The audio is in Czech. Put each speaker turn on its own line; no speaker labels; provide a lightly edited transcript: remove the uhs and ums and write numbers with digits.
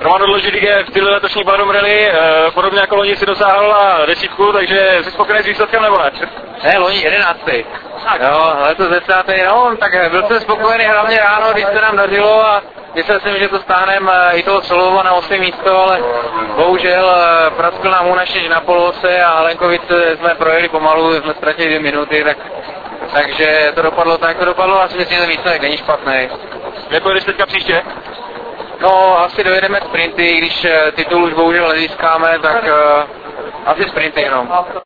Roman odložil je v stylu letošní Badum Rally, podobně jako loni si dosáhl na 10, takže jsi spokojený s výsledkem nebo ne?
Ne, loni 11. Jo, letos 10. No, tak byl jsem spokojený hlavně ráno, když se nám dařilo a myslel jsem, že to stáhneme i toho Solova na 8. místo, ale bohužel praskl nám Unašič na polose a Lenkovice jsme projeli pomalu, jsme ztratili 2 minuty, takže to dopadlo tak, to dopadlo a si myslím, že výsledek není špatný.
Jak pojedeš teďka příště?
No, asi dojedeme sprinty, když titul už bohužel nezískáme, tak asi sprinty jenom.